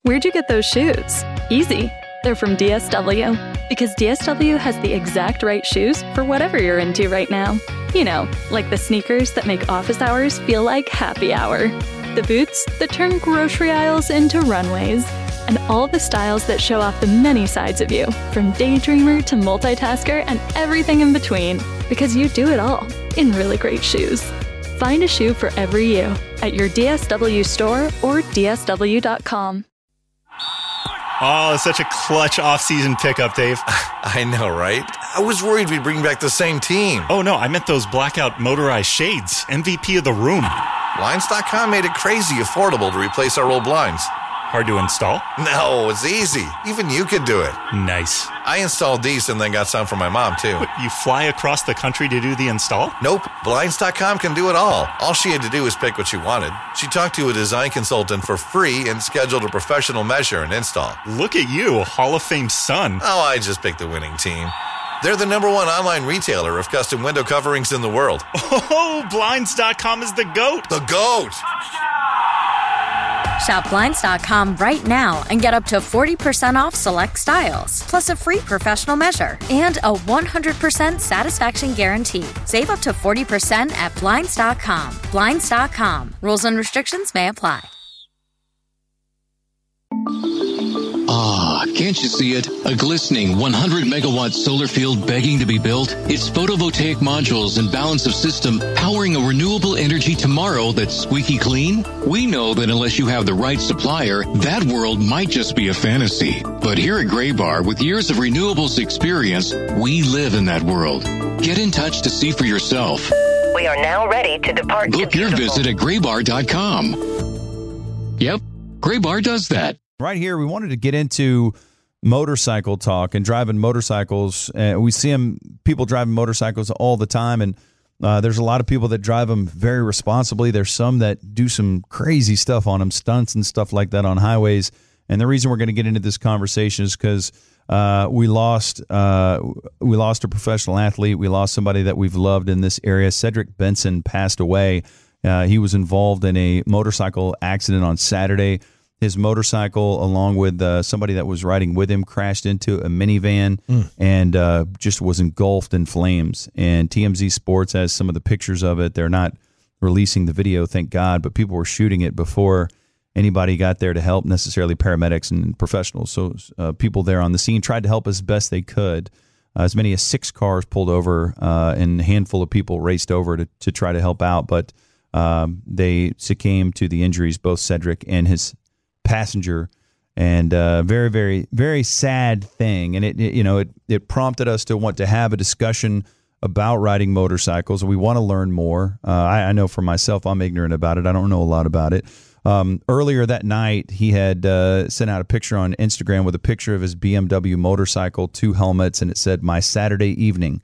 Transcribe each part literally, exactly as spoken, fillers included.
Where'd you get those shoes? Easy. They're from D S W. Because D S W has the exact right shoes for whatever you're into right now. You know, like the sneakers that make office hours feel like happy hour. The boots that turn grocery aisles into runways. And all the styles that show off the many sides of you, from daydreamer to multitasker and everything in between. Because you do it all in really great shoes. Find a shoe for every you at your D S W store or D S W dot com. Oh, it's such a clutch off-season pickup, Dave. I know, right? I was worried we'd bring back the same team. Oh, no, I meant those blackout motorized shades. M V P of the room. Blinds dot com made it crazy affordable to replace our old blinds. Hard to install? No, it's easy. Even you could do it. Nice. I installed these and then got some for my mom, too. What, you fly across the country to do the install? Nope. Blinds dot com can do it all. All she had to do was pick what she wanted. She talked to a design consultant for free and scheduled a professional measure and install. Look at you, a Hall of Fame son. Oh, I just picked the winning team. They're the number one online retailer of custom window coverings in the world. Oh, Blinds dot com is the GOAT. The GOAT! Shop Blinds dot com right now and get up to forty percent off select styles, plus a free professional measure and a one hundred percent satisfaction guarantee. Save up to forty percent at Blinds dot com. Blinds dot com. Rules and restrictions may apply. Ah, can't you see it? A glistening one hundred megawatt solar field begging to be built? Its photovoltaic modules and balance of system powering a renewable energy tomorrow that's squeaky clean? We know that unless you have the right supplier, that world might just be a fantasy. But here at Graybar, with years of renewables experience, we live in that world. Get in touch to see for yourself. We are now ready to depart. Book your visit at graybar dot com. Yep, Graybar does that. Right here, we wanted to get into motorcycle talk and driving motorcycles. Uh, we see them, people driving motorcycles all the time, and uh, there's a lot of people that drive them very responsibly. There's some that do some crazy stuff on them, stunts and stuff like that on highways. And the reason we're going to get into this conversation is because uh, we lost uh, we lost a professional athlete. We lost somebody that we've loved in this area. Cedric Benson passed away. Uh, he was involved in a motorcycle accident on Saturday. His motorcycle, along with uh, somebody that was riding with him, crashed into a minivan mm. and uh, just was engulfed in flames. And T M Z Sports has some of the pictures of it. They're not releasing the video, thank God, but people were shooting it before anybody got there to help, necessarily paramedics and professionals. So uh, people there on the scene tried to help as best they could. Uh, as many as six cars pulled over uh, and a handful of people raced over to, to try to help out. But um, they succumbed to the injuries, both Cedric and his passenger, and uh very very very sad thing. And it, it you know it it prompted us to want to have a discussion about riding motorcycles. We want to learn more. uh I, I know for myself, I'm ignorant about it. I don't know a lot about it. Um earlier that night, he had uh sent out a picture on Instagram with a picture of his B M W motorcycle, two helmets, and it said "My Saturday Evening."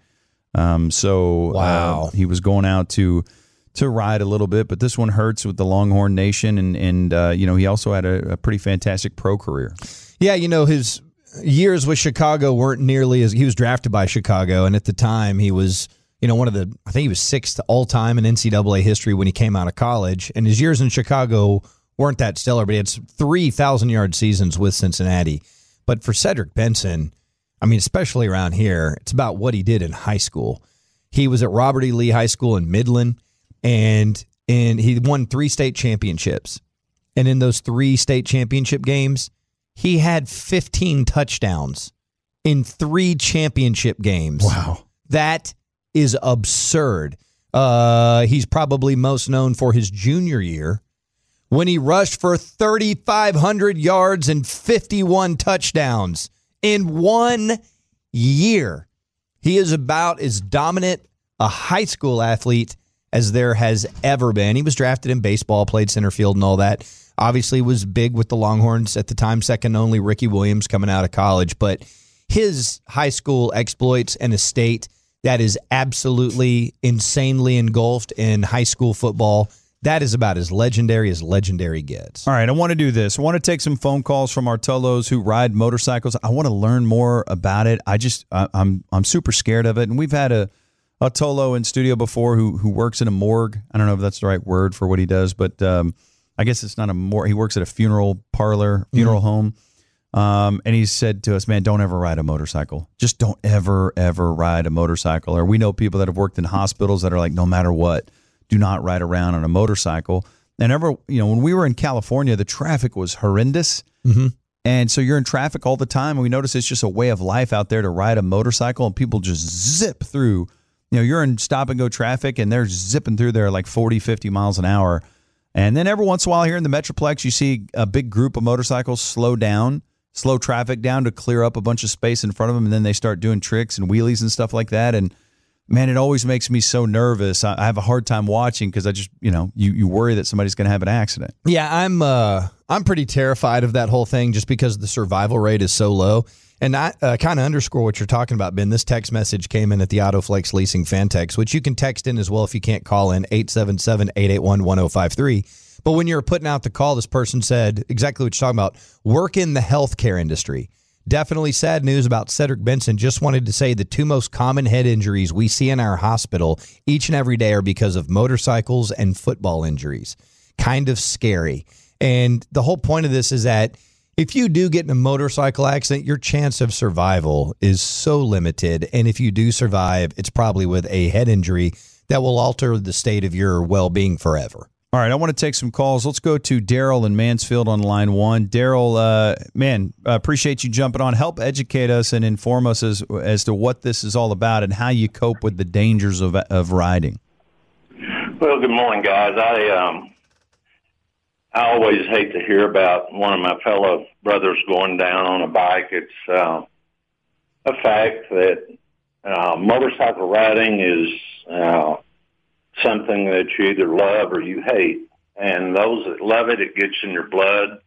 Um so wow uh, he was going out to to ride a little bit, but this one hurts with the Longhorn Nation, and and uh, you know, he also had a, a pretty fantastic pro career. Yeah, you know, his years with Chicago weren't nearly as he was drafted by Chicago, and at the time he was, you know, one of the I think he was sixth all time in N C double A history when he came out of college, and his years in Chicago weren't that stellar, but he had three thousand yard seasons with Cincinnati. But for Cedric Benson, I mean, especially around here, it's about what he did in high school. He was at Robert E. Lee High School in Midland. And and he won three state championships. And in those three state championship games, he had fifteen touchdowns in three championship games. Wow. That is absurd. Uh, he's probably most known for his junior year when he rushed for thirty-five hundred yards and fifty-one touchdowns in one year. He is about as dominant a high school athlete as there has ever been. He was drafted in baseball, played center field and all that. Obviously was big with the Longhorns at the time, second only Ricky Williams coming out of college. But his high school exploits and estate that is absolutely insanely engulfed in high school football, that is about as legendary as legendary gets. All right, I want to do this. I want to take some phone calls from our Tolos who ride motorcycles. I want to learn more about it. I just, I, I'm I'm super scared of it. And we've had a a Tolo in studio before who who works in a morgue. I don't know if that's the right word for what he does, but um, I guess it's not a more. He works at a funeral parlor, funeral mm-hmm. home. Um, and he said to us, man, don't ever ride a motorcycle. Just don't ever, ever ride a motorcycle. Or we know people that have worked in hospitals that are like, no matter what, do not ride around on a motorcycle. And ever, you know, when we were in California, the traffic was horrendous. Mm-hmm. And so you're in traffic all the time. And we notice it's just a way of life out there to ride a motorcycle, and people just zip through. You know, you're in stop and go traffic and they're zipping through there like forty, fifty miles an hour. And then every once in a while here in the Metroplex, you see a big group of motorcycles slow down. slow traffic down to clear up a bunch of space in front of them, and then they start doing tricks and wheelies and stuff like that. And, man, it always makes me so nervous. I, I have a hard time watching because I just, you know, you, you worry that somebody's going to have an accident. Yeah, I'm uh, I'm pretty terrified of that whole thing just because the survival rate is so low. And I uh, kind of underscore what you're talking about, Ben. This text message came in at the AutoFlex Leasing Fan Text, which you can text in as well if you can't call in, eight seven seven, eight eight one, one oh five three. But when you're putting out the call, this person said exactly what you're talking about. Work in the healthcare industry. Definitely sad news about Cedric Benson. Just wanted to say the two most common head injuries we see in our hospital each and every day are because of motorcycles and football injuries. Kind of scary. And the whole point of this is that if you do get in a motorcycle accident, your chance of survival is so limited. And if you do survive, it's probably with a head injury that will alter the state of your well-being forever. All right, I want to take some calls. Let's go to Daryl in Mansfield on line one. Daryl, uh, man, I appreciate you jumping on. Help educate us and inform us as as to what this is all about and how you cope with the dangers of of riding. Well, good morning, guys. I um, I always hate to hear about one of my fellow brothers going down on a bike. It's uh, a fact that uh, motorcycle riding is uh, something that you either love or you hate. And those that love it, it gets in your blood.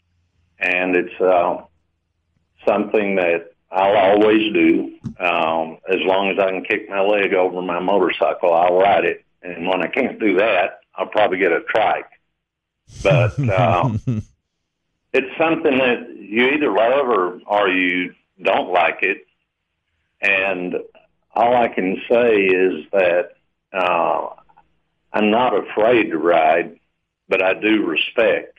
And it's uh, something that I'll always do. Um, as long as I can kick my leg over my motorcycle, I'll ride it. And when I can't do that, I'll probably get a trike. But um, it's something that you either love or, or you don't like it. And all I can say is that uh, I'm not afraid to ride, but I do respect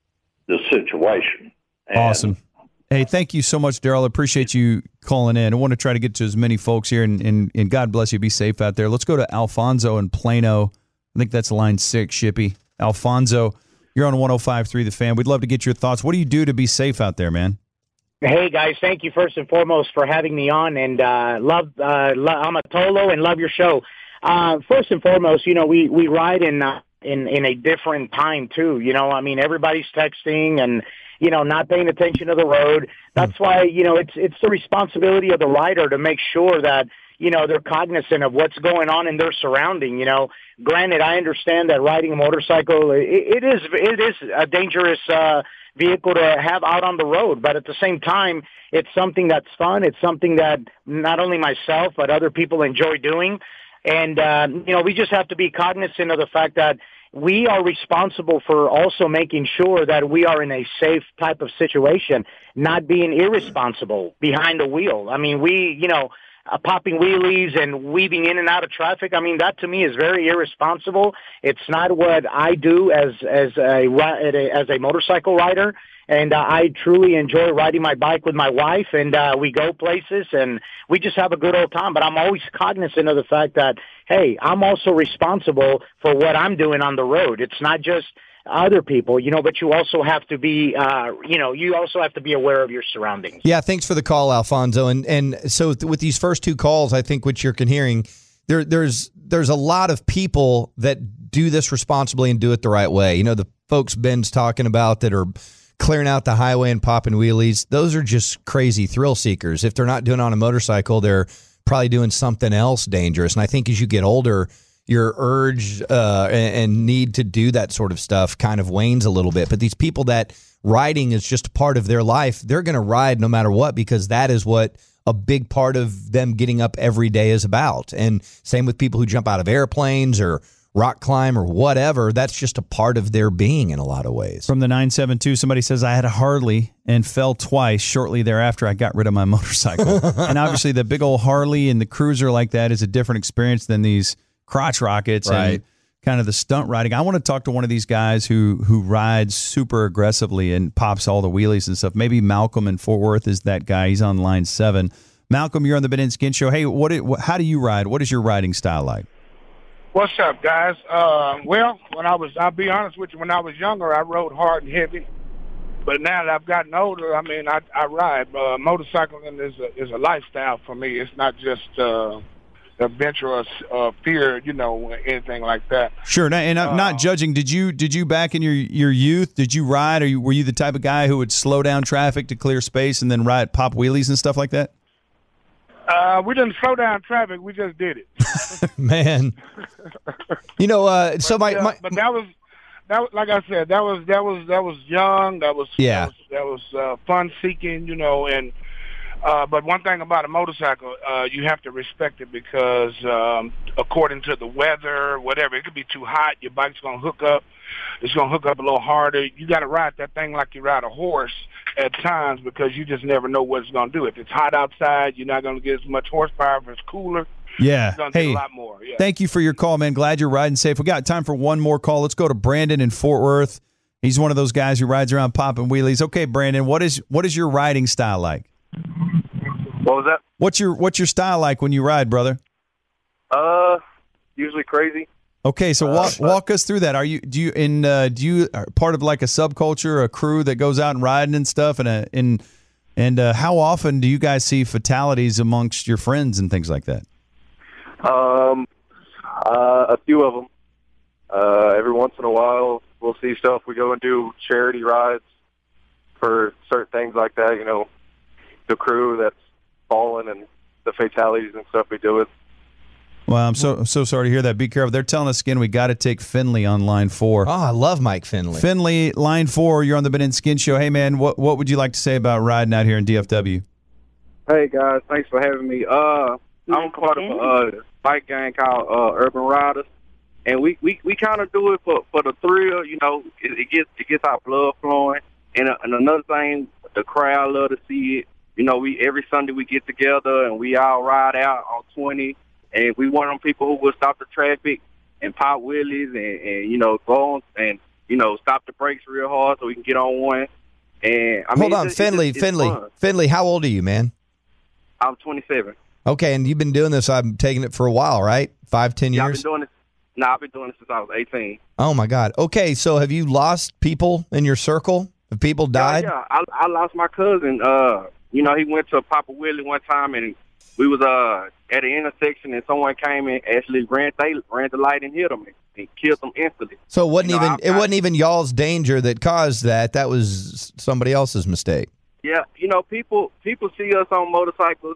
the situation. And awesome. Hey, thank you so much, Daryl. I appreciate you calling in. I want to try to get to as many folks here, and, and, and God bless you. Be safe out there. Let's go to Alfonso in Plano. I think that's line six, Shippy. Alfonso, you're on one oh five point three The Fan. We'd love to get your thoughts. What do you do to be safe out there, man? Hey, guys, thank you first and foremost for having me on. And uh, love, uh, lo- I'm a Tolo and love your show. Uh, first and foremost, you know, we, we ride in, uh, in, in a different time too. You know, I mean, everybody's texting and, you know, not paying attention to the road. That's why, you know, it's, it's the responsibility of the rider to make sure that, you know, they're cognizant of what's going on in their surrounding. You know, granted, I understand that riding a motorcycle, it, it is, it is a dangerous, uh, vehicle to have out on the road, but at the same time, it's something that's fun. It's something that not only myself, but other people enjoy doing. And, uh, you know, we just have to be cognizant of the fact that we are responsible for also making sure that we are in a safe type of situation, not being irresponsible behind the wheel. I mean, we, you know, uh, popping wheelies and weaving in and out of traffic. I mean, that to me is very irresponsible. It's not what I do as, as a, as a motorcycle rider. And uh, I truly enjoy riding my bike with my wife, and uh, we go places, and we just have a good old time. But I'm always cognizant of the fact that, hey, I'm also responsible for what I'm doing on the road. It's not just other people, you know, but you also have to be, uh, you know, you also have to be aware of your surroundings. Yeah, thanks for the call, Alfonso. And and so with these first two calls, I think what you're hearing, there there's there's a lot of people that do this responsibly and do it the right way. You know, the folks Ben's talking about that are clearing out the highway and popping wheelies, those are just crazy thrill seekers. If they're not doing it on a motorcycle, they're probably doing something else dangerous. And I think as you get older, your urge uh, and need to do that sort of stuff kind of wanes a little bit. But these people that riding is just a part of their life, they're going to ride no matter what, because that is what a big part of them getting up every day is about. And same with people who jump out of airplanes or rock climb or whatever. That's just a part of their being in a lot of ways. From the nine seven two, somebody says, I had a Harley and fell twice. Shortly thereafter, I got rid of my motorcycle. And obviously the big old Harley and the cruiser like that is a different experience than these crotch rockets. Right. And kind of the stunt riding. I want to talk to one of these guys who who rides super aggressively and pops all the wheelies and stuff. Maybe Malcolm in Fort Worth is that guy. He's on line seven. Malcolm, you're on the Ben and Skin Show. Hey, what? How do you ride? What is your riding style like? What's up, guys? Uh, well, when I was, I'll be honest with you, when I was younger, I rode hard and heavy. But now that I've gotten older, I mean, I, I ride. Uh, motorcycling is a, is a lifestyle for me. It's not just uh, adventure or uh, fear, you know, anything like that. Sure, and I'm not uh, judging. Did you did you back in your, your youth? Did you ride, or you, were you the type of guy who would slow down traffic to clear space and then ride pop wheelies and stuff like that? Uh, we didn't slow down traffic. We just did it. Man, you know, uh, so my, but, uh, my but that was that was like I said, that was that was that was young. That was yeah. That was, that was uh, fun seeking, you know. And uh, but one thing about a motorcycle, uh, you have to respect it because um, according to the weather, whatever, it could be too hot. Your bike's gonna hook up. It's gonna hook up a little harder. You got to ride that thing like you ride a horse at times because you just never know what it's going to do. If it's hot outside, you're not going to get as much horsepower. If it's cooler, yeah. it's going to hey, do a lot more. Yeah. Thank you for your call, man. Glad you're riding safe. We got time for one more call. Let's go to Brandon in Fort Worth. He's one of those guys who rides around popping wheelies. Okay, Brandon, what is what is your riding style like? What was that? What's your what's your style like when you ride, brother? Uh, usually crazy. Okay, so walk uh, walk us through that. Are you do you in uh, do you are part of like a subculture, a crew that goes out and riding and stuff, and a, in and uh, how often do you guys see fatalities amongst your friends and things like that? Um, uh, a few of them. Uh, every once in a while, we'll see stuff. We go and do charity rides for certain things like that. You know, the crew that's fallen and the fatalities and stuff we deal with. Well, I'm so so sorry to hear that. Be careful. They're telling us again we got to take Finley on line four. Oh, I love Mike Finley. Finley, line four. You're on the Ben and Skin Show. Hey, man, what what would you like to say about riding out here in D F W? Hey guys, thanks for having me. Uh, I'm part of a uh, bike gang called uh, Urban Riders, and we we, we kind of do it for, for the thrill. You know, it, it gets it gets our blood flowing, and, uh, and another thing, the crowd love to see it. You know, we every Sunday we get together and we all ride out on twenty. And we one of them people who will stop the traffic and pop wheelies and, and you know, go on and, you know, stop the brakes real hard so we can get on one. And I mean, Hold on, it's, Finley, it's, it's Finley, fun. Finley, how old are you, man? I'm twenty-seven. Okay, and you've been doing this, I'm taking it for a while, right? Five, ten Yeah, years? I've been doing this. No, I've been doing this since I was eighteen. Oh, my God. Okay, so have you lost people in your circle? Have people died? Yeah, yeah. I, I lost my cousin. Uh, you know, he went to Papa Willie one time, and we was uh at an intersection, and someone came and actually ran they ran the light and hit him and, and killed him instantly. So it wasn't you know, even I, it I, wasn't even y'all's danger that caused that. That was somebody else's mistake. Yeah, you know, people people see us on motorcycles,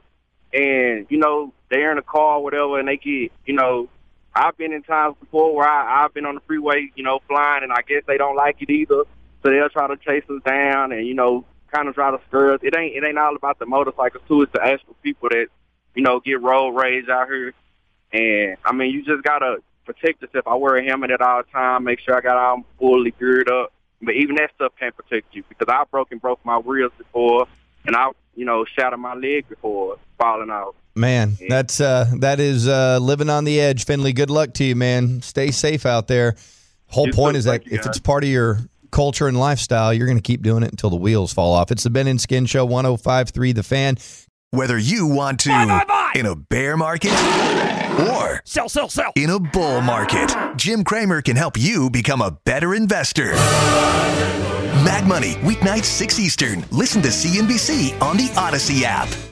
and you know they're in a car or whatever, and they get, you know, I've been in times before where I, I've been on the freeway, you know, flying, and I guess they don't like it either, so they'll try to chase us down and, you know, kind of try to scare us. It ain't it ain't all about the motorcycles too. It's the actual people that, you know, get road rage out here. And, I mean, you just got to protect yourself. I wear a helmet at all time, make sure I got all fully geared up. But even that stuff can't protect you because I broke and broke my wheels before, and I, you know, shattered my leg before falling out. Man, yeah. that's uh, that is uh, living on the edge. Finley, good luck to you, man. Stay safe out there. Whole You point too. is that Thank you, if guys. it's part of your culture and lifestyle, you're going to keep doing it until the wheels fall off. It's the Ben and Skin Show, one oh five point three The Fan. Whether you want to buy, buy, buy. in a bear market or sell, sell, sell in a bull market, Jim Cramer can help you become a better investor. Mad Money, weeknights six Eastern. Listen to C N B C on the Odyssey app.